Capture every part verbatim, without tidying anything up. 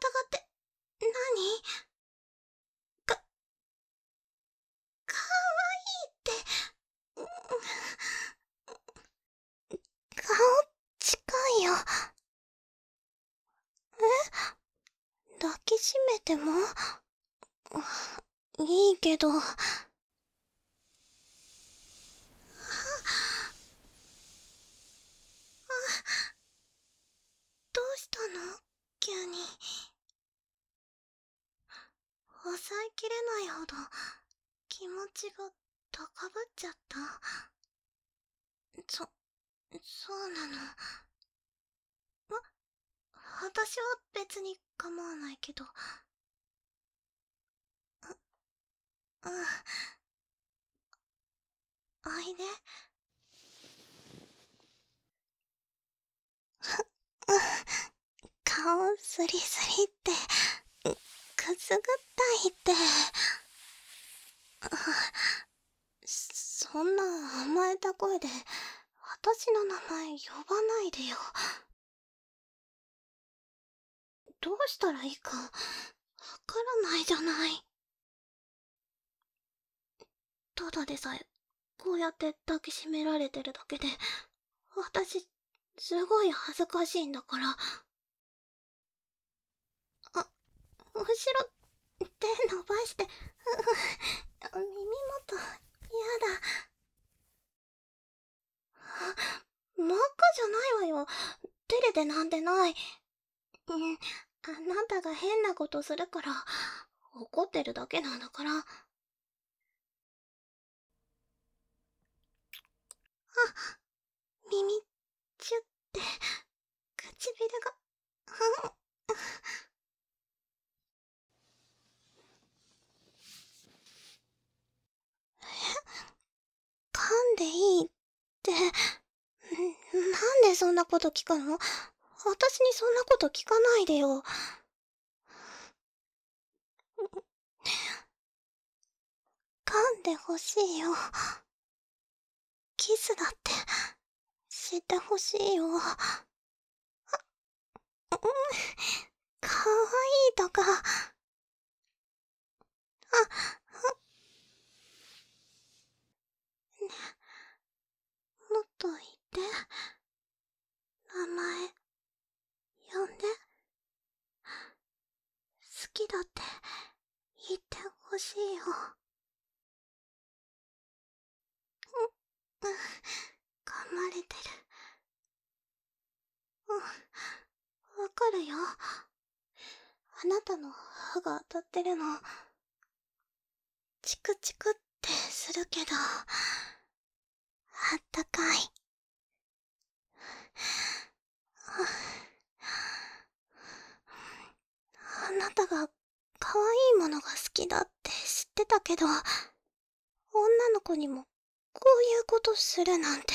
って何？か、かわいいって。顔近いよ。え？抱きしめてもいいけど。どうしたの？急に。抑えきれないほど気持ちが高ぶっちゃった。そ、そうなの。わ、私は別に構わないけど。う、うん。おいで。顔スリスリって、くすぐったいって。そんな甘えた声で私の名前呼ばないでよ。どうしたらいいかわからないじゃない。ただでさえこうやって抱きしめられてるだけで私すごい恥ずかしいんだから。あ、後ろ手伸ばして。耳元やだ。真っ赤じゃないわよ。照れてなんてない。うん、あなたが変なことするから怒ってるだけなんだから。あ、耳チュって唇が。うん、噛んでいいって。なんでそんなこと聞くの？私にそんなこと聞かないでよ。噛んでほしいよ。キスだってしてほしいよ。かわいいとか。あ、ね、もっと言って。名前呼んで。好きだって言ってほしいよ。うん、噛まれてる。うん、わかるよ。あなたの歯が当たってるのチクチクってするけどあったかい。あなたが可愛いものが好きだって知ってたけど、女の子にもこういうことするなんて。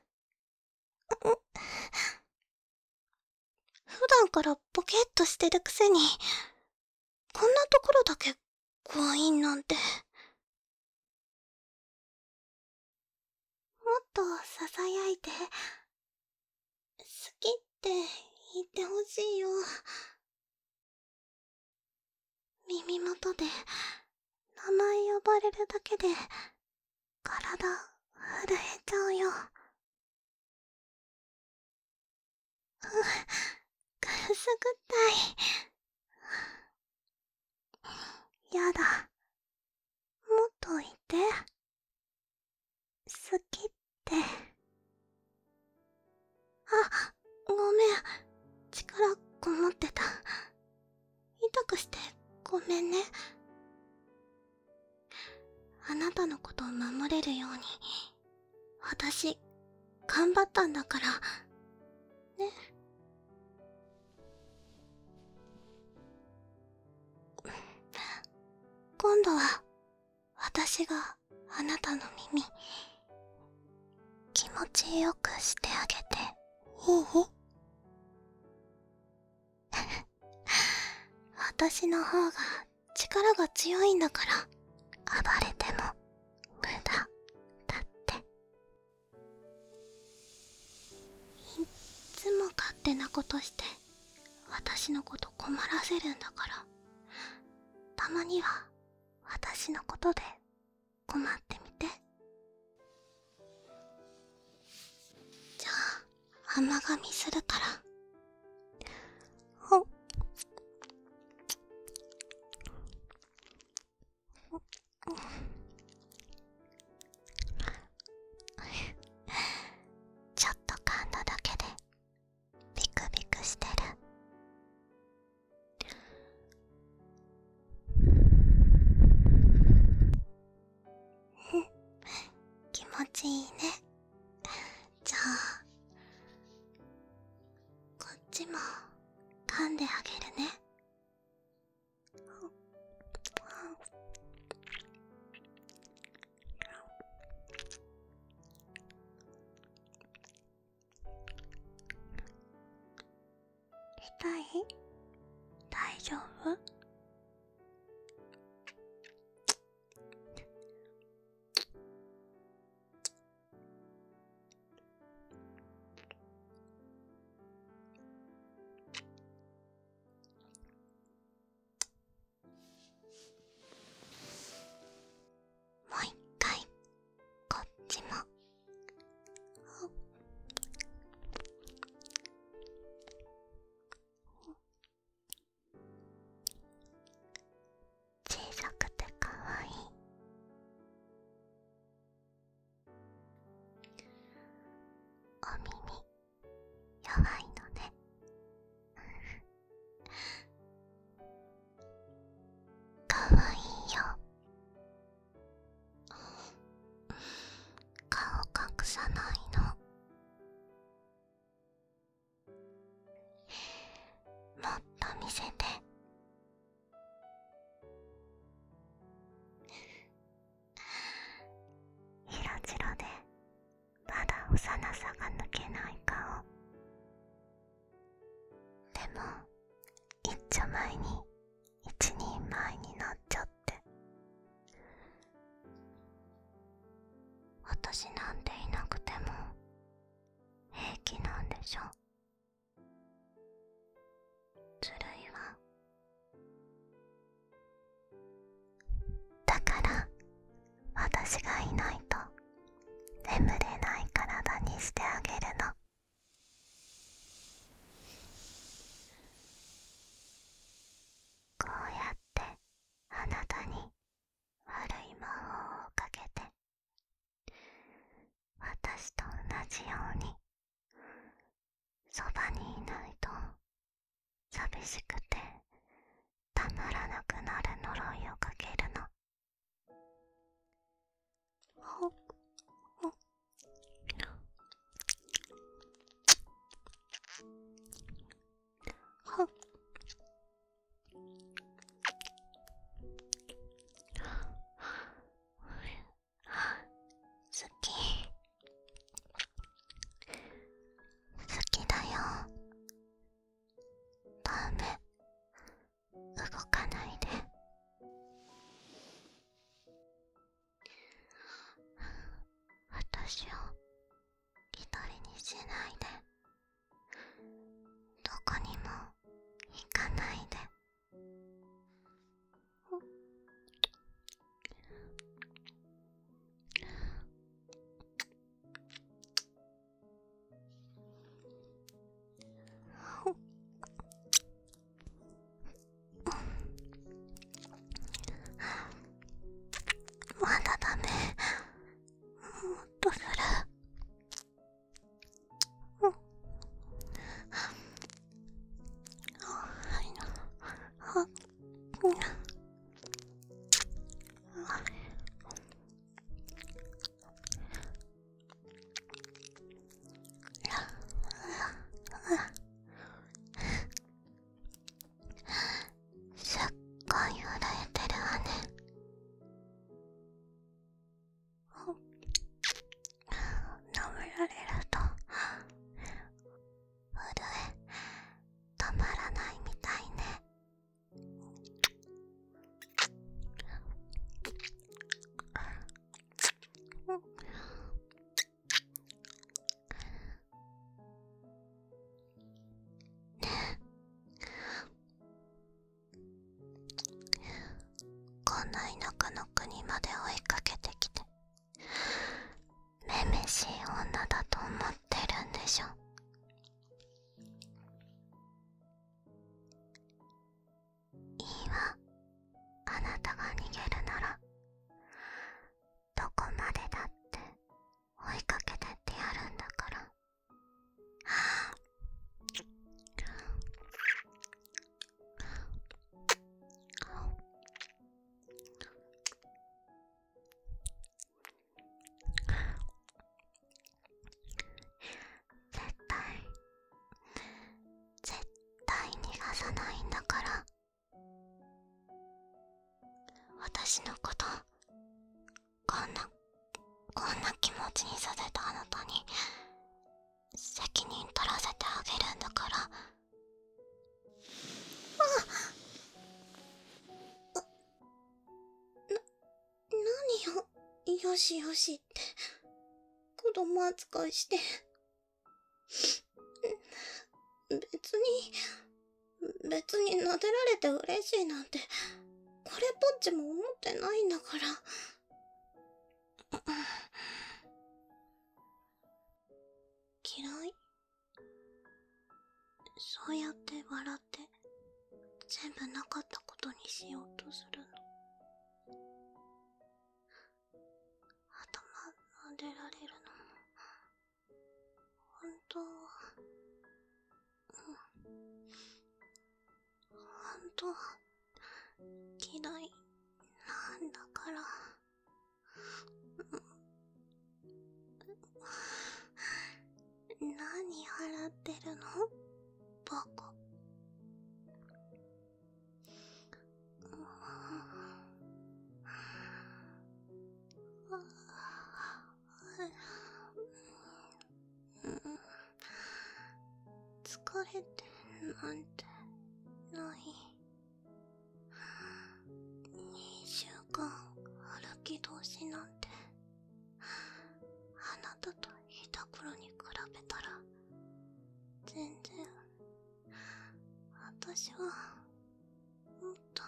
普段からボケっとしてるくせに、こんなところだけ怖いなんて。もっと囁いて、好きって言ってほしいよ。耳元で名前呼ばれるだけで体震えちゃうよ。くすぐったい。やだ。もっと言って。好きって。あ、ごめん。力こもってた。痛くしてごめんね。あなたのことを守れるように私頑張ったんだからね。今度は私があなたの耳気持ちよくしてあげていい？私の方が力が強いんだから暴れても無駄だって。いっつも勝手なことして私私のこと困らせるんだから、たまには私のことで困ってみて。じゃあ甘噛みするから。ほっちょっと噛んだだけでビクビクしてる。気持ちいいね。じゃあこっちも噛んであげるね。痛い？大丈夫？もう一回こっちも。小さくてかわいい。お耳弱いのね。かわいいよ。顔隠さないの。もっと見せて。色白でまだ幼さが抜けない顔。でも一丁前に一人前になっちゃって。私なんていなくても平気なんでしょ。ずるいわ。だから私がいないと眠れない体にしてあげるの。こうやってあなたに悪い魔法をかけて、私と同じようにそばにいないと寂しくてたまらなくなる呪いをかけるの。ほっほっほっ。好き好きだよ。ダメ、動かないで。私を一人にしないで。どこにも行かないで。まだダメ。もっとする。 んな田舎の国まで追いかけてきて、めめしい女だと思ってるんでしょ。いいわ、あなたが逃げるならどこまでだって追いかけてってやるんだから。絶対絶対逃がさないんだから。私のことこんなこんな気持ちにさせたあなたに責任取らせてあげるんだから。あな何よ、よしよしって子供扱いして。別に別に撫でられて嬉しいなんてこれっぽっちも思ってないんだから。嫌い？そうやって笑って全部なかったことにしようとするの。頭撫でられるのも本当はうん本当は嫌いなんだから。何笑ってるのバカ。疲れてなんてない。にしゅうかん歩き通しなんてあなたといた頃に比べたら全然。私はもっと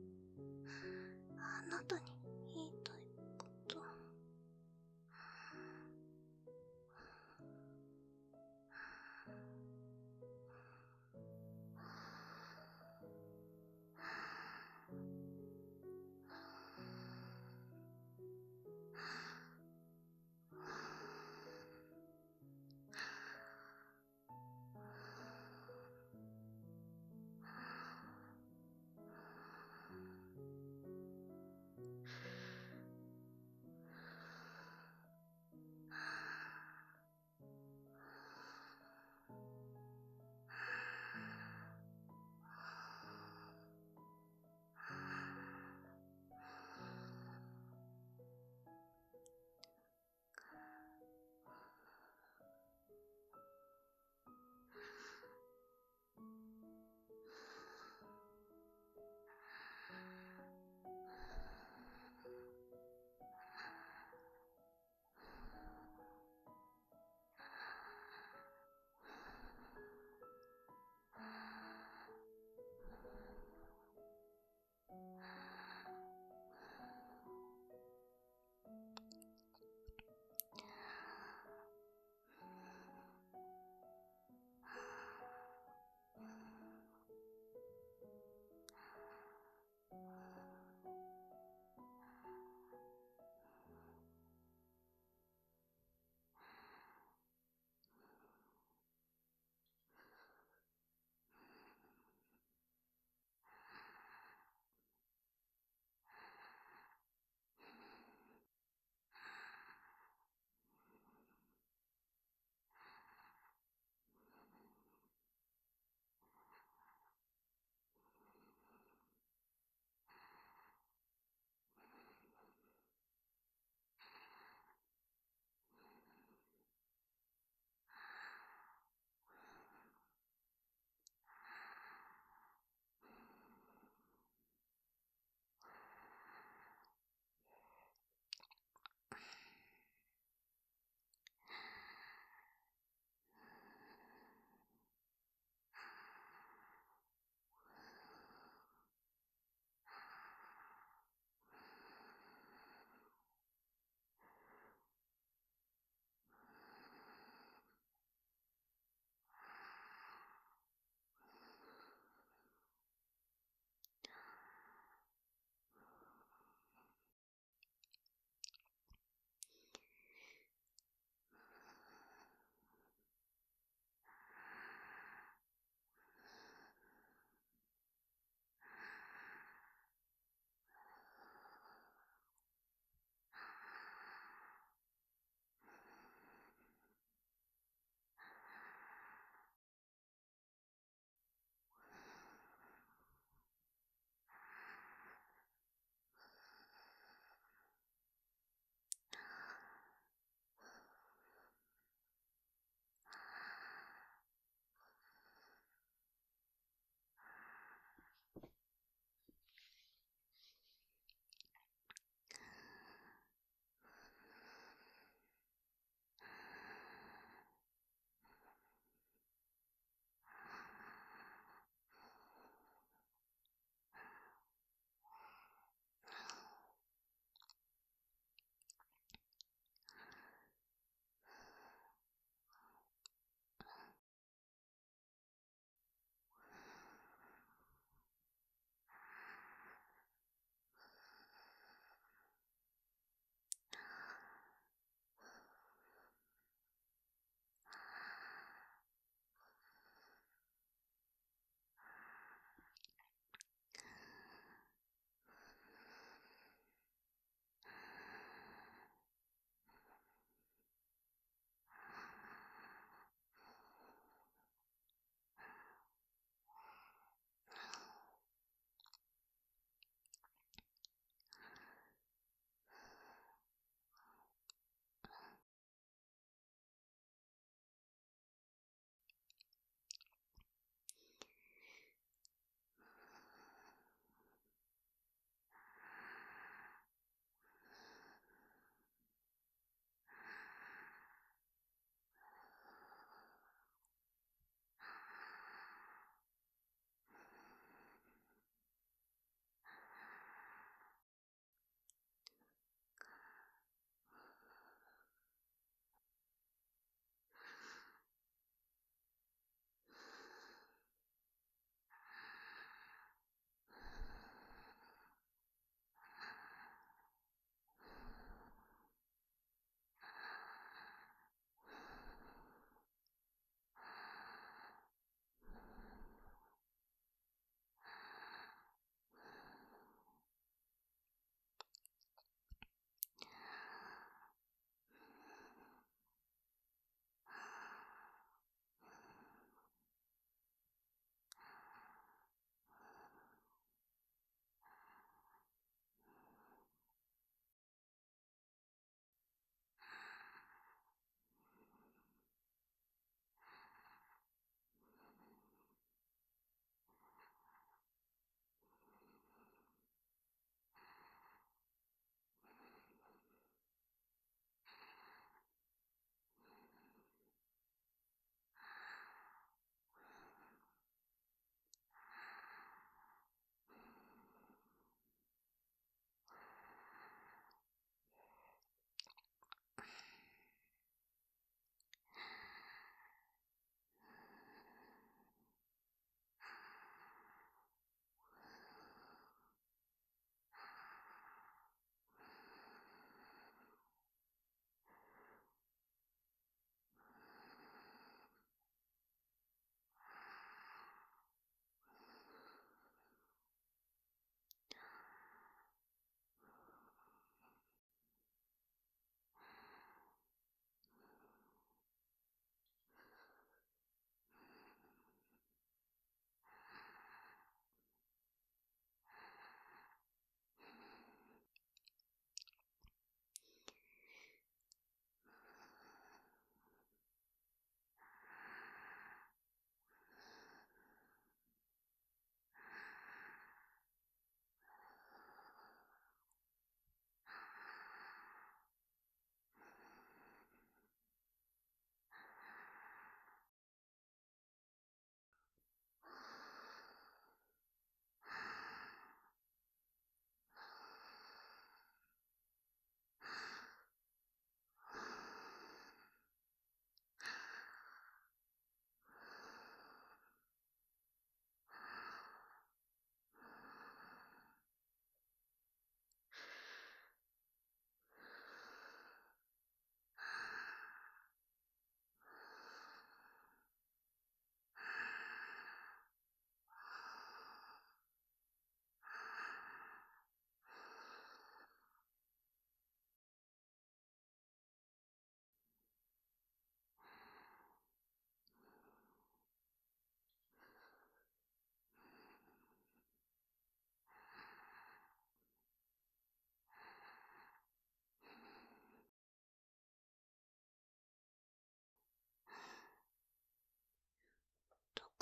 あなたに言いたいこと。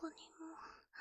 こにも